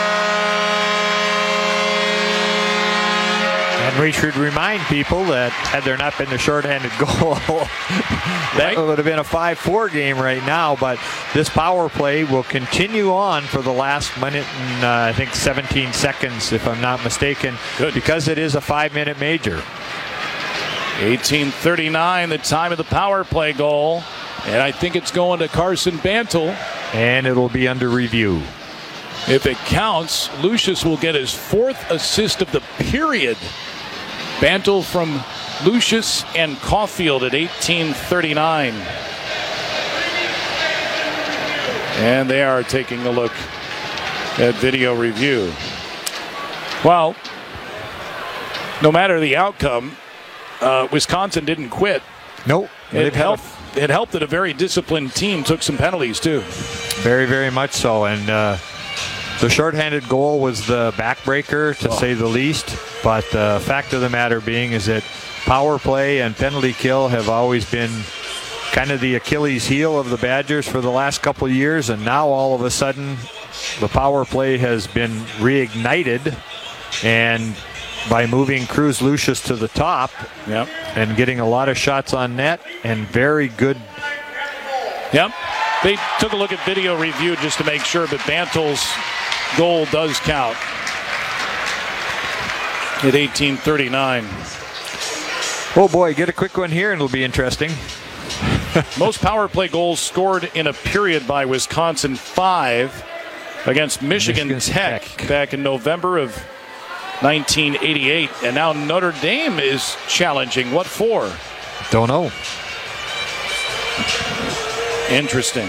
And we should remind people that had there not been the shorthanded goal, that would have been a 5-4 game right now. But this power play will continue on for the last minute and I think 17 seconds, if I'm not mistaken, because it is a 5-minute major. 18:39, the time of the power play goal. And I think it's going to Carson Bantle. And it'll be under review. If it counts, Lucius will get his 4th assist of the period. Bantle from Lucius and Caulfield at 18:39. And they are taking a look at video review. Well, no matter the outcome, Wisconsin didn't quit. Nope. It helped that a very disciplined team took some penalties, too. Very, very much so. And the shorthanded goal was the backbreaker, to say the least. But the fact of the matter being is that power play and penalty kill have always been kind of the Achilles heel of the Badgers for the last couple of years. And now all of a sudden the power play has been reignited. And by moving Cruz Lucius to the top and getting a lot of shots on net and very good. Yep. They took a look at video review just to make sure, but Bantle's goal does count at 18:39. Oh boy, get a quick one here and it'll be interesting. Most power play goals scored in a period by Wisconsin, 5 against Michigan Tech back in November of 1988. And now Notre Dame is challenging. What for? Don't know. Interesting.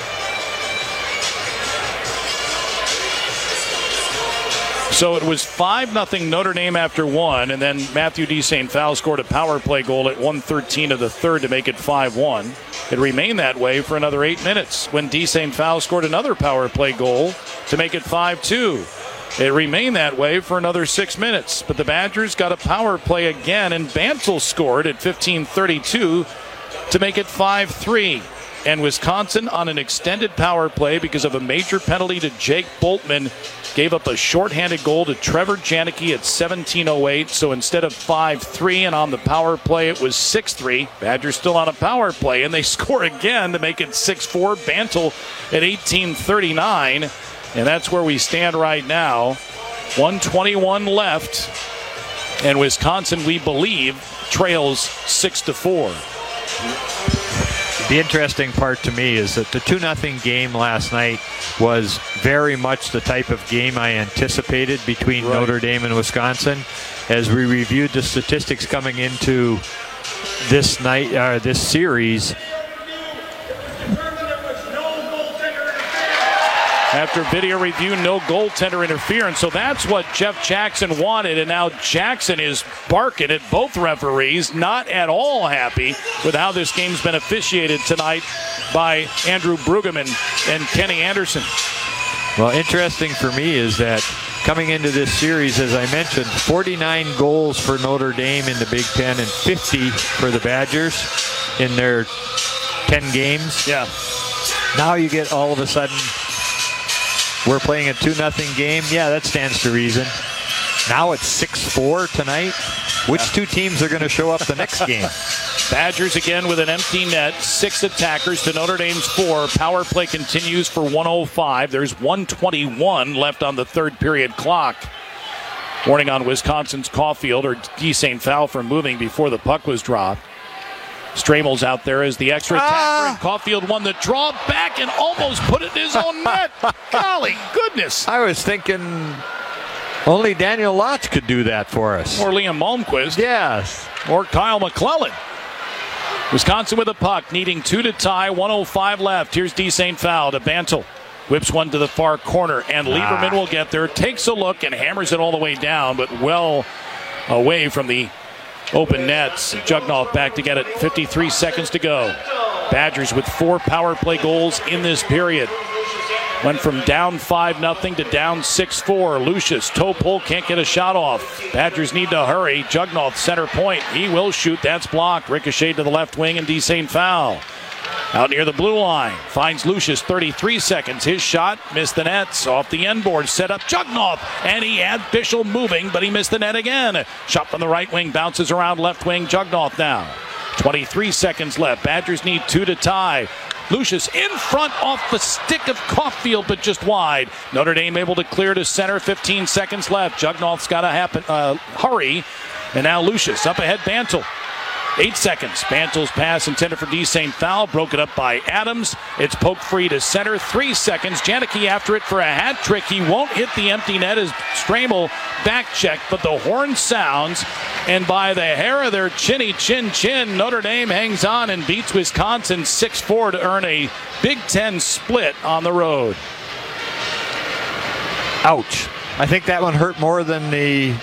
So it was 5-0 Notre Dame after 1, and then Matthew D. St. Foul scored a power play goal at 1:13 of the third to make it 5-1. It remained that way for another 8 minutes when D. St. Foul scored another power play goal to make it 5-2. It remained that way for another 6 minutes, but the Badgers got a power play again, and Bantle scored at 15:32 to make it 5-3. And Wisconsin, on an extended power play because of a major penalty to Jake Boltman, gave up a shorthanded goal to Trevor Janicki at 17:08. So instead of 5-3, and on the power play it was 6-3. Badgers still on a power play, and they score again to make it 6-4. Bantle at 18:39, and that's where we stand right now. 1:21 left, and Wisconsin, we believe, trails 6-4. The interesting part to me is that the 2-0 game last night was very much the type of game I anticipated between Notre Dame and Wisconsin. As we reviewed the statistics coming into this series. After video review, no goaltender interference. So that's what Jeff Jackson wanted, and now Jackson is barking at both referees, not at all happy with how this game's been officiated tonight by Andrew Brueggemann and Kenny Anderson. Well, interesting for me is that coming into this series, as I mentioned, 49 goals for Notre Dame in the Big Ten and 50 for the Badgers in their 10 games. Yeah. Now you get all of a sudden, we're playing a 2-0 game. Yeah, that stands to reason. Now it's 6-4 tonight. Which two teams are going to show up the next game? Badgers again with an empty net. 6 attackers to Notre Dame's 4. Power play continues for 1:05. There's 1:21 left on the third period clock. Warning on Wisconsin's Caulfield or D. St. Foul for moving before the puck was dropped. Stramel's out there as the extra attacker, and Caulfield won the draw back and almost put it in his own net. Golly goodness. I was thinking only Daniel Lotz could do that for us. Or Liam Malmquist. Yes. Or Kyle McClellan. Wisconsin with a puck, needing 2 to tie, 1:05 left. Here's D. St. Foul to Bantle. Whips one to the far corner, and Lieberman will get there, takes a look, and hammers it all the way down, but well away from the open nets. Jugnoff back to get it. 53 seconds to go. Badgers with 4 power play goals in this period. Went from down 5-0 to down 6-4. Lucius, toe pull, can't get a shot off. Badgers need to hurry. Jugnoff, center point. He will shoot. That's blocked. Ricochet to the left wing, and D. St. Foul out near the blue line. Finds Lucius, 33 seconds. His shot missed the nets. Off the end board, set up Jugnoff. And he had Bischel moving, but he missed the net again. Shot from the right wing, bounces around left wing. Jugnoff now. 23 seconds left. Badgers need 2 to tie. Lucius in front off the stick of Caulfield, but just wide. Notre Dame able to clear to center. 15 seconds left. Jugnoff's got to hurry. And now Lucius up ahead. Bantle. 8 seconds. Bantle's pass intended for D. St. Foul. Broken up by Adams. It's poked free to center. 3 seconds. Janicki after it for a hat trick. He won't hit the empty net as Stramel back checked, but the horn sounds. And by the hair of their chinny chin, Notre Dame hangs on and beats Wisconsin 6-4 to earn a Big Ten split on the road. Ouch. I think that one hurt more than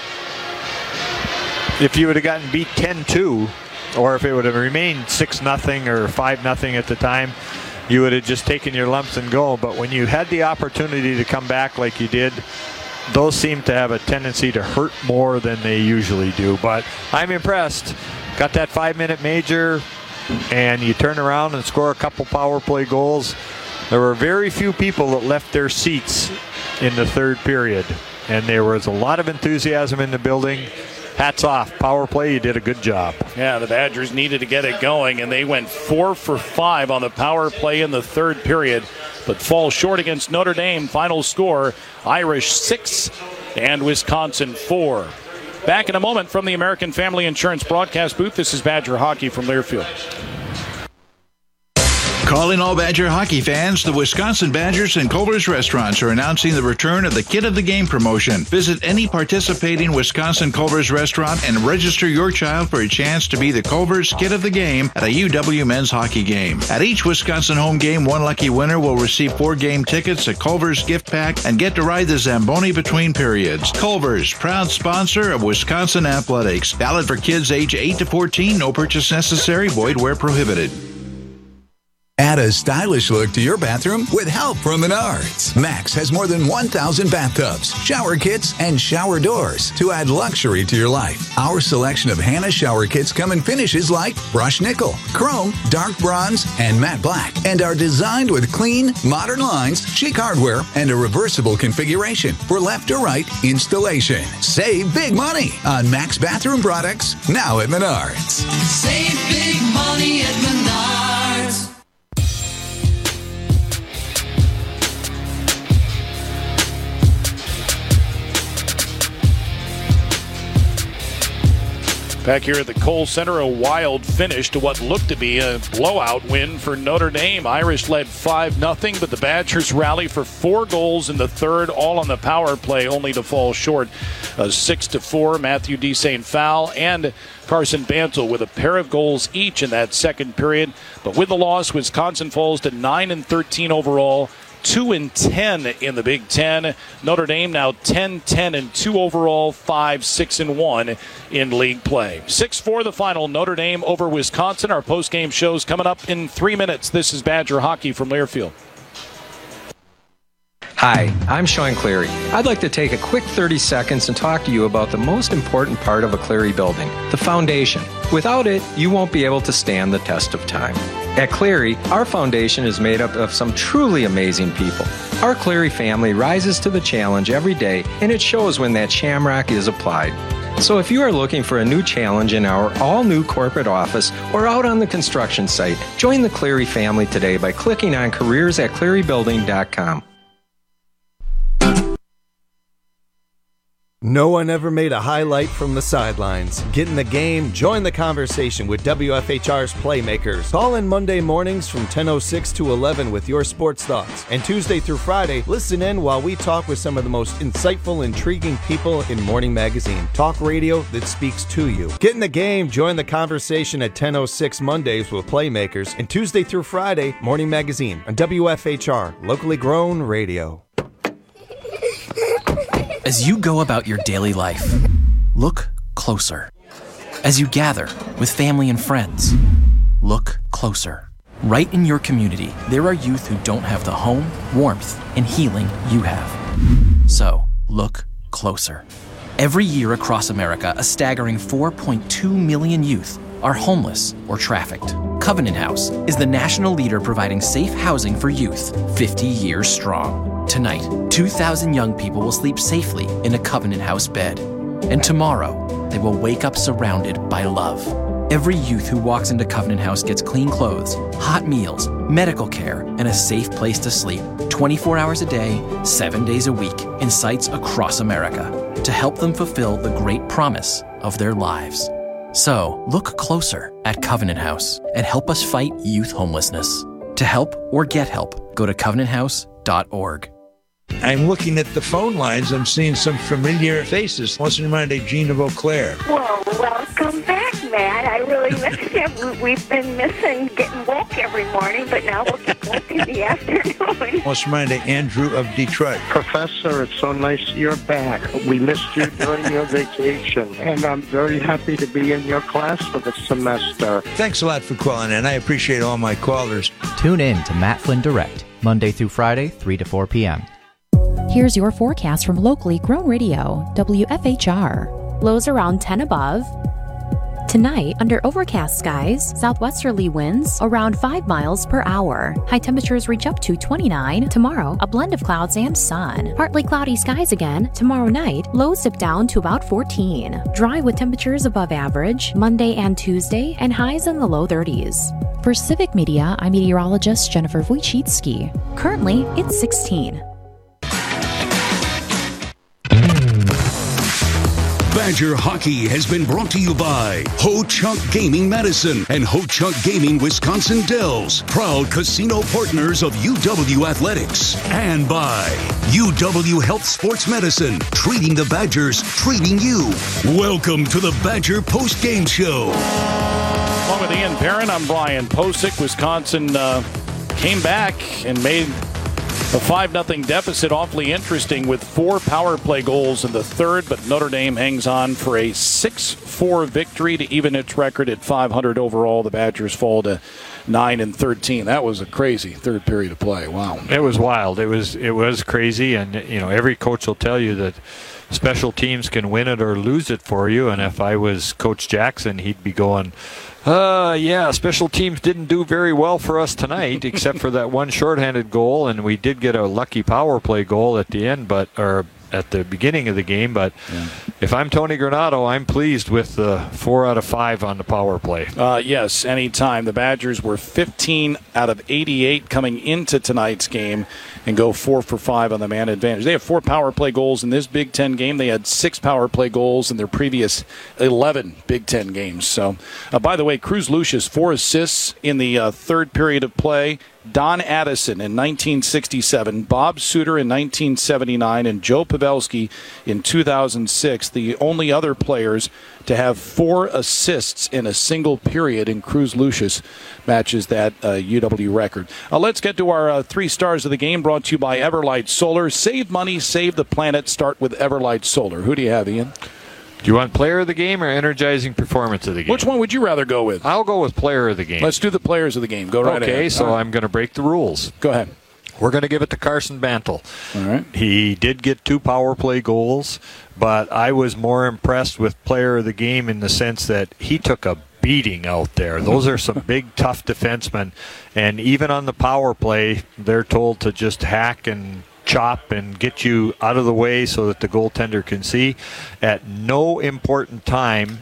if you would have gotten beat 10-2. Or if it would have remained 6-0 or 5-0 at the time, you would have just taken your lumps and go. But when you had the opportunity to come back like you did, those seem to have a tendency to hurt more than they usually do. But I'm impressed. Got that 5-minute major, and you turn around and score a couple power play goals. There were very few people that left their seats in the third period, and there was a lot of enthusiasm in the building. Hats off. Power play, you did a good job. Yeah, the Badgers needed to get it going, and they went 4 for 5 on the power play in the third period, but fall short against Notre Dame. Final score, Irish 6 and Wisconsin 4. Back in a moment from the American Family Insurance broadcast booth. This is Badger Hockey from Learfield. Calling all Badger hockey fans, the Wisconsin Badgers and Culver's Restaurants are announcing the return of the Kid of the Game promotion. Visit any participating Wisconsin Culver's restaurant and register your child for a chance to be the Culver's Kid of the Game at a UW men's hockey game. At each Wisconsin home game, one lucky winner will receive 4 game tickets, a Culver's gift pack, and get to ride the Zamboni between periods. Culver's, proud sponsor of Wisconsin Athletics. Valid for kids age 8 to 14. No purchase necessary. Void where prohibited. Add a stylish look to your bathroom with help from Menards. Max has more than 1,000 bathtubs, shower kits, and shower doors to add luxury to your life. Our selection of Hannah shower kits come in finishes like brushed nickel, chrome, dark bronze, and matte black, and are designed with clean, modern lines, chic hardware, and a reversible configuration for left or right installation. Save big money on Max bathroom products now at Menards. Save big money at Menards. Back here at the Kohl Center, a wild finish to what looked to be a blowout win for Notre Dame. Irish led 5-0, but the Badgers rally for 4 goals in the third, all on the power play, only to fall short. 6-4, Matthew D. St. Fowl and Carson Bantle with a pair of goals each in that second period. But with the loss, Wisconsin falls to 9-13 overall. 2-10 in the Big Ten. Notre Dame now 10-10-2 overall, 5-6-1 in league play. 6-4 the final. Notre Dame over Wisconsin. Our post-game show's coming up in 3 minutes. This is Badger Hockey from Learfield. Hi, I'm Sean Cleary. I'd like to take a quick 30 seconds and talk to you about the most important part of a Cleary building, the foundation. Without it, you won't be able to stand the test of time. At Cleary, our foundation is made up of some truly amazing people. Our Cleary family rises to the challenge every day, and it shows when that shamrock is applied. So if you are looking for a new challenge in our all-new corporate office or out on the construction site, join the Cleary family today by clicking on careers@clearybuilding.com. No one ever made a highlight from the sidelines. Get in the game, join the conversation with WFHR's Playmakers. Call in Monday mornings from 10:06 to 11 with your sports thoughts. And Tuesday through Friday, listen in while we talk with some of the most insightful, intriguing people in Morning Magazine. Talk radio that speaks to you. Get in the game, join the conversation at 10:06 Mondays with Playmakers. And Tuesday through Friday, Morning Magazine on WFHR, locally grown radio. As you go about your daily life, look closer. As you gather with family and friends, look closer. Right in your community, there are youth who don't have the home, warmth, and healing you have. So, look closer. Every year across America, a staggering 4.2 million youth are homeless or trafficked. Covenant House is the national leader providing safe housing for youth, 50 years strong. Tonight, 2,000 young people will sleep safely in a Covenant House bed. And tomorrow, they will wake up surrounded by love. Every youth who walks into Covenant House gets clean clothes, hot meals, medical care, and a safe place to sleep 24 hours a day, 7 days a week in sites across America to help them fulfill the great promise of their lives. So, look closer at Covenant House and help us fight youth homelessness. To help or get help, go to covenanthouse.org. I'm looking at the phone lines. I'm seeing some familiar faces. What's in mind, Gene of Eau Claire? Well, welcome back, Matt. I really missed you. We've been missing getting woke every morning, but now we'll get woke in the afternoon. What's in mind, Andrew of Detroit? Professor, it's so nice you're back. We missed you during your vacation, and I'm very happy to be in your class for the semester. Thanks a lot for calling in. I appreciate all my callers. Tune in to Matt Flynn Direct, Monday through Friday, 3 to 4 p.m. Here's your forecast from locally grown radio, WFHR. Lows around 10 above. Tonight, under overcast skies, southwesterly winds around 5 miles per hour. High temperatures reach up to 29. Tomorrow, a blend of clouds and sun. Partly cloudy skies again. Tomorrow night, lows dip down to about 14. Dry with temperatures above average Monday and Tuesday, and highs in the low 30s. For Civic Media, I'm meteorologist Jennifer Wojcicki. Currently, it's 16. Badger Hockey has been brought to you by Ho Chunk Gaming Madison and Ho Chunk Gaming Wisconsin Dells, proud casino partners of UW Athletics. And by UW Health Sports Medicine, treating the Badgers, treating you. Welcome to the Badger Post Game Show. Along with Ian Perrin, I'm Brian Posick. Wisconsin came back and made A 5-0 deficit, awfully interesting, with 4 power play goals in the third, but Notre Dame hangs on for a 6-4 victory to even its record at 500 overall. The Badgers fall to 9-13. That was a crazy third period of play. Wow. It was wild. It was crazy, and every coach will tell you that special teams can win it or lose it for you, and if I was Coach Jackson, he'd be going, yeah, special teams didn't do very well for us tonight, except for that one shorthanded goal, and we did get a lucky power play goal at the end, or at the beginning of the game. But if I'm Tony Granato, I'm pleased with the 4 out of 5 on the power play. Yes, anytime. The Badgers were 15 out of 88 coming into tonight's game and go 4 for 5 on the man advantage. They have 4 power play goals in this Big Ten game. They had 6 power play goals in their previous 11 Big Ten games. So, by the way, Cruz Lucius, 4 assists in the third period of play. Don Addison in 1967, Bob Suter in 1979, and Joe Pavelski in 2006, the only other players to have 4 assists in a single period, and Cruz Lucius matches that UW record. Let's get to our 3 stars of the game, brought to you by Everlight Solar. Save money, save the planet. Start with Everlight Solar. Who do you have, Ian? Do you want player of the game or energizing performance of the game? Which one would you rather go with? I'll go with player of the game. Let's do the players of the game. Go right ahead. Okay, so I'm going to break the rules. Go ahead. We're going to give it to Carson Bantle. All right. He did get 2 power play goals, but I was more impressed with player of the game in the sense that he took a beating out there. Those are some big, tough defensemen, and even on the power play, they're told to just hack and chop and get you out of the way so that the goaltender can see. At no point in time,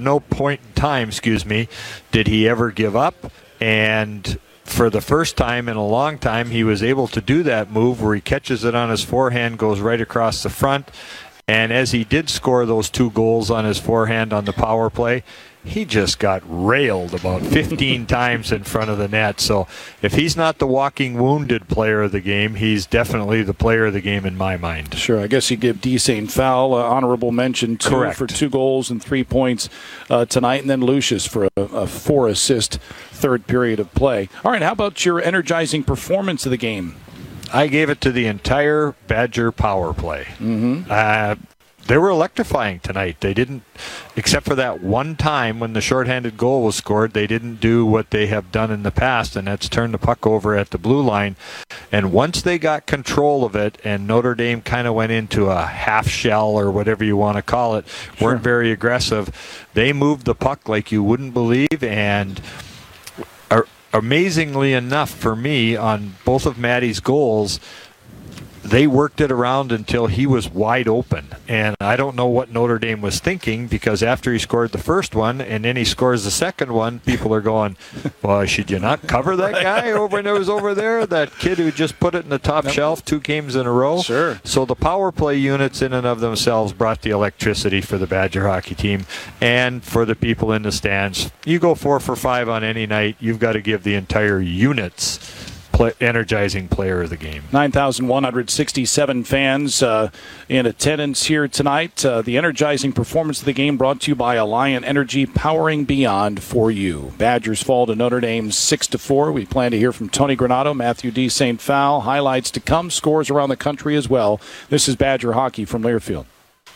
did he ever give up. And for the first time in a long time, he was able to do that move where he catches it on his forehand, goes right across the front. And as he did score those 2 goals on his forehand on the power play, he just got railed about 15 times in front of the net. So if he's not the walking wounded player of the game, he's definitely the player of the game in my mind. Sure. I guess you give D. St. Fowl honorable mention for 2 goals and 3 points tonight, and then Lucius for a 4-assist third period of play. All right, how about your energizing performance of the game? I gave it to the entire Badger power play. Mm-hmm. They were electrifying tonight. They didn't, except for that one time when the shorthanded goal was scored, they didn't do what they have done in the past, and that's turn the puck over at the blue line. And once they got control of it, and Notre Dame kind of went into a half shell or whatever you want to call it, weren't very aggressive, they moved the puck like you wouldn't believe. And amazingly enough for me, on both of Maddie's goals, they worked it around until he was wide open. And I don't know what Notre Dame was thinking, because after he scored the first one and then he scores the second one, people are going, well, should you not cover that guy over there? That kid who just put it in the top shelf 2 games in a row? Sure. So the power play units in and of themselves brought the electricity for the Badger hockey team and for the people in the stands. You go 4 for 5 on any night, you've got to give the entire units energizing player of the game. 9,167 fans in attendance here tonight. The energizing performance of the game brought to you by Alliant Energy, powering beyond for you. Badgers fall to Notre Dame 6-4. We plan to hear from Tony Granato, Matthew D. St. Fowl. Highlights to come, scores around the country as well. This is Badger Hockey from Learfield.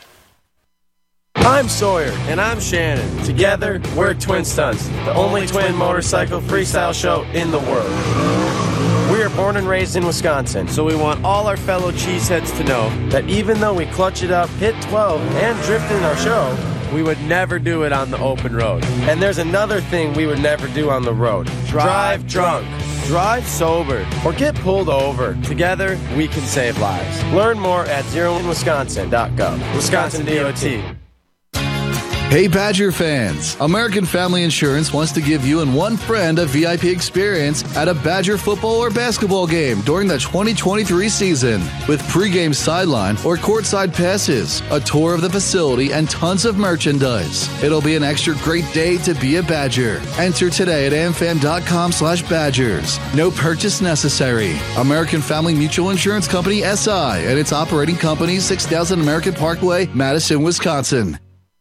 I'm Sawyer. And I'm Shannon. Together, we're Twin Stunts, the only twin motorcycle freestyle show in the world. We are born and raised in Wisconsin, so we want all our fellow cheeseheads to know that even though we clutch it up, hit 12, and drift in our show, we would never do it on the open road. And there's another thing we would never do on the road. Drive drunk, drive sober, or get pulled over. Together, we can save lives. Learn more at zeroinwisconsin.gov. Wisconsin DOT. Hey Badger fans, American Family Insurance wants to give you and one friend a VIP experience at a Badger football or basketball game during the 2023 season. With pregame sideline or courtside passes, a tour of the facility, and tons of merchandise. It'll be an extra great day to be a Badger. Enter today at amfam.com/Badgers. No purchase necessary. American Family Mutual Insurance Company, SI, and its operating company, 6000 American Parkway, Madison, Wisconsin.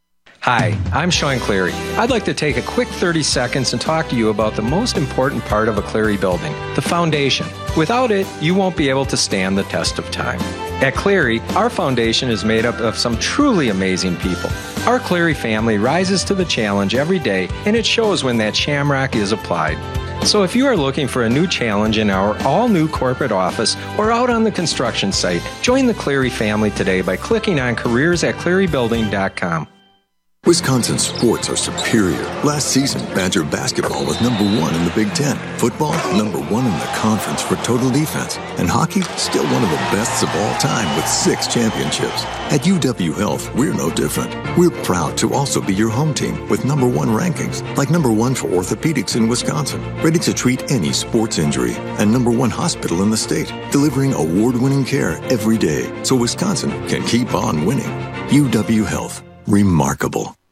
Hi, I'm Sean Cleary. I'd like to take a quick 30 seconds and talk to you about the most important part of a Cleary building, the foundation. Without it, you won't be able to stand the test of time. At Cleary, our foundation is made up of some truly amazing people. Our Cleary family rises to the challenge every day, and it shows when that shamrock is applied. So if you are looking for a new challenge in our all-new corporate office or out on the construction site, join the Cleary family today by clicking on careers@clearybuilding.com. Wisconsin sports are superior. Last season, Badger basketball was #1 in the Big Ten. Football, #1 in the conference for total defense. And hockey, still one of the bests of all time with 6 championships. At UW Health, we're no different. We're proud to also be your home team with #1 rankings, like #1 for orthopedics in Wisconsin, ready to treat any sports injury, and #1 hospital in the state, delivering award-winning care every day so Wisconsin can keep on winning. UW Health. Remarkable.